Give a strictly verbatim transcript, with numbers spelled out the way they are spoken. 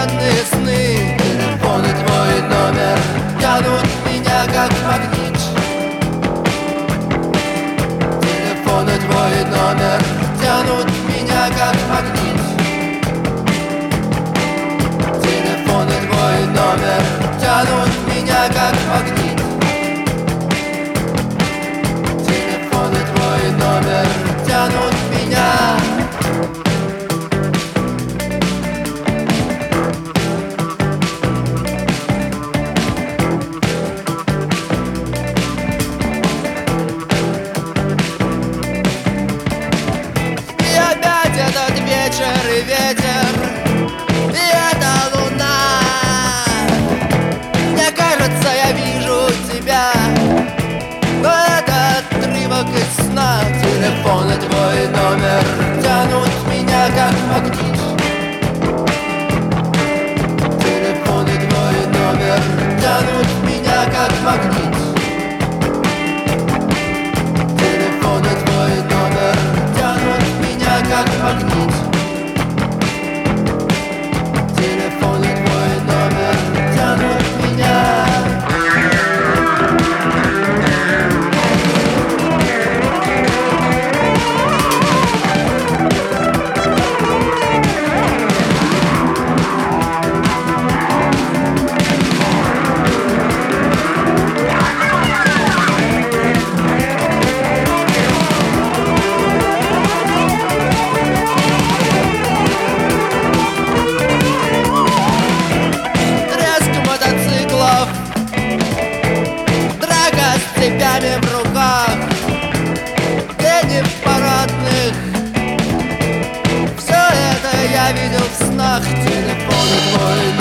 странные сны. Телефон и твой номер тянут меня как магнит. Телефон и твой номер тянут меня как магнит. Телефон и твой номер тянут меня как магнит. Телефон и твой номер тянут меня. И опять этот вечер и ветер, и эта луна. Мне кажется, я вижу тебя, но это отрывок из сна. Телефон и твой номер тянут меня как магнит. Телефон и твой номер тянут меня как магнит. Телефон и твой номер тянут меня как магнит. Телефон и твой номер тянут меня. Драка с цепями в руках, день в парадных. Все это я видел в снах. Телефон и твой